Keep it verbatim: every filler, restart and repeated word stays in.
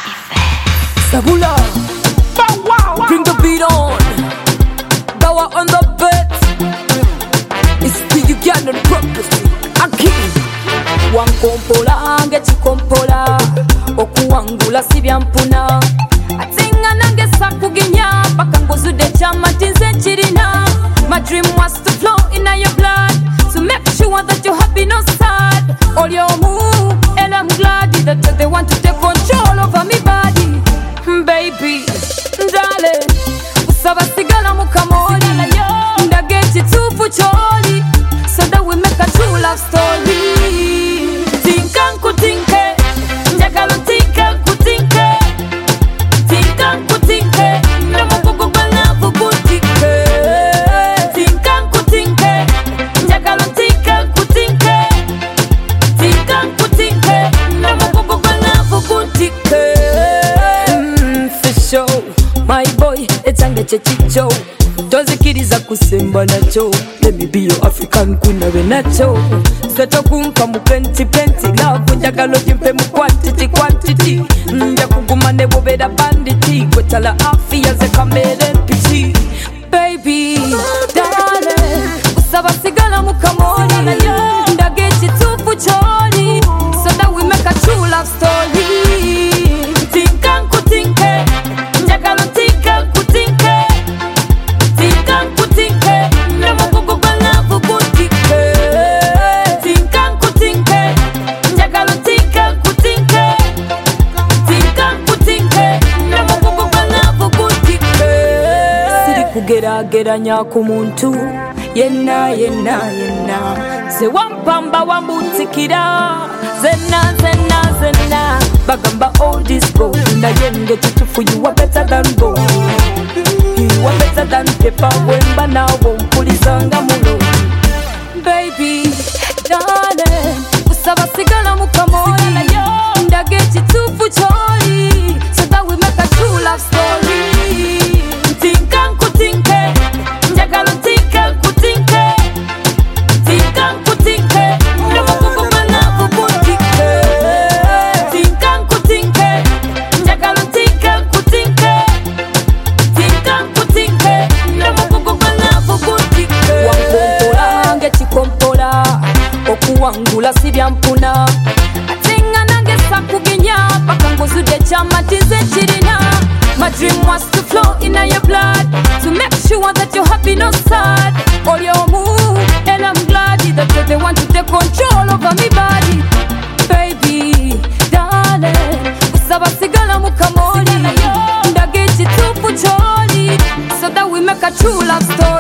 Sabula, bring the beat on. Power on the beat. It's the Ugandan prophecy. Akin wankompola ngechikompola okuwangula sibyampuna atenga nange sakuginya paka ngozude chama tinze chirina. My dream was to flow in your blood, to make sure that you're happy, no sad. All your move, and I'm glad that they want to take control over me body. Baby, darling, usaba sigala mukamoli, ndageti tufu choli, so that we make a true love story. Tinkan kutinke, njagalo tinkan kutinke, tinkan kutinke, namukugu balavu kutinke. Tinkan kutinke, njagalo tinkan kutinke, tinkan kutinke, namukugu balavu kutinke. My boy, etange chechicho tozikiriza kusemba nacho. Let me be your African queen awe nacho. Seto kunka mu penti penti love njagalo jimpe mu quantity quantity. Nja kuguma ne bobera banditi kwetala afia ze kamere pichi. Baby, darling, usaba sigala mu kamoli, ndageti tufu choli, so that we make a true love story. Tinkan kutinke, njagalo tinkan kutinke, tinkan kutinke, namukugu balavu kutinke. Tinkan kutinke, njagalo tinkan kutinke, tinkan kutinke, namukugu balavu kutinke. Siri kugerageranya ku muntu yenna yenna yenna, ze wampamba wambutikira zenna zenna zenna. Bagamba all this gold, na yenge tutufu, you are better than gold. You are better than paper, wemba na wompulizanga mulo. Baby, darling, usaba sigala mukamoli, ndageti tufu choli, so that we make a true love story. Tinkan kutinke, njagalo tinkan kutinke, tinkan kutinke, namukugu balavu kutinke. Tinkan kutinke, njagalo tinkan kutinke, tinkan kutinke, namukugu balavu kutinke. Wankompola ngechikompola okuwangula sibyampuna atenga nange sakuginya paka ngozude chama tinze chirina. My dream was to flow in your blood, to make sure that you're happy, no sad. All your move, and I'm glad that they want to take control over me body. Baby, darling, usaba sigala mukamoli, ndageti tufu choli, so that we make a true love story.